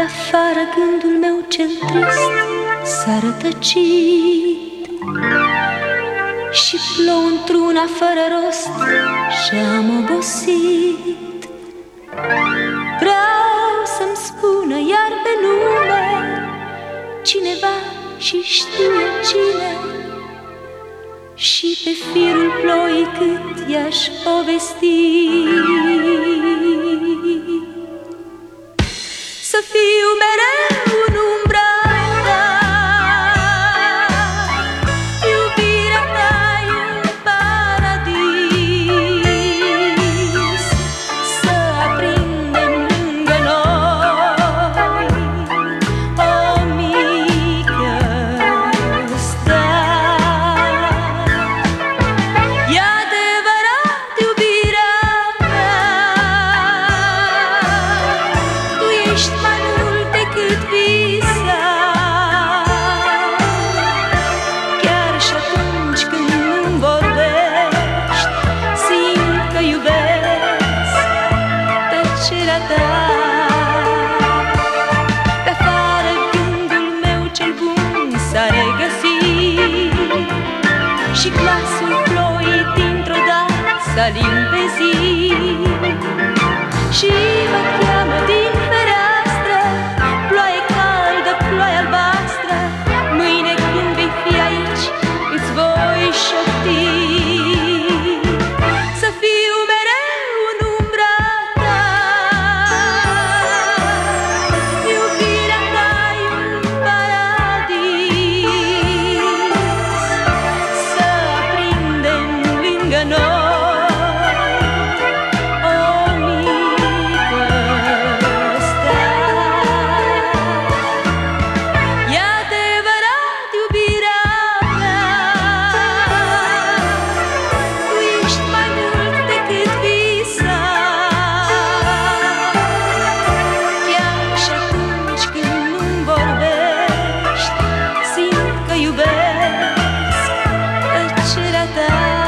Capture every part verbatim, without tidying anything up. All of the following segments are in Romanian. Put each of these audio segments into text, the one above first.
Pe-afară gândul meu cel trist s-a rătăcit și plouă într-una fără rost și-am obosit. Vreau să-mi spună iar pe lume cineva și știe cine, și pe firul ploii cât i-aș povesti. Să fiu mereu în umbra ta, iubirea ta e un paradis. Să aprindem lângă noi o mică stea. E adevărat, iubirea mea, tu ești mai mult decât visam. Chiar și atunci când nu-mi vorbești, simt că iubesc tăcerea ta. Pe-afară gândul meu cel bun s-a regăsit și glasul ploii dintr-o dată s-a limpezit și mă cheamă din fereastră, ploaie caldă, ploaie albastră. Mâine când vei fi aici, îți voi șopti. Să fiu mereu în umbra ta, iubirea ta e un paradis. Să aprindem lângă noi o mică stea. E adevărat, iubirea mea, tu ești mai mult decât visam. Chiar și atunci când nu-mi vorbești, simt că iubesc tăcerea ta.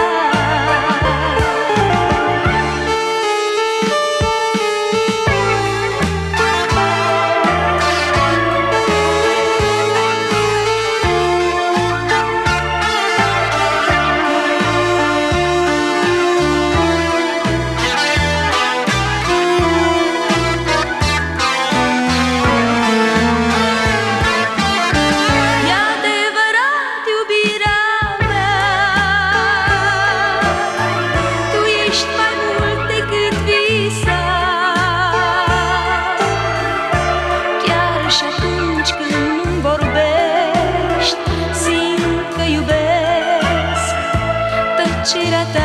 E adevărat, iubirea mea, tu ești mai mult decât visam. Chiar și atunci când nu-mi vorbești, simt că iubesc tăcerea ta.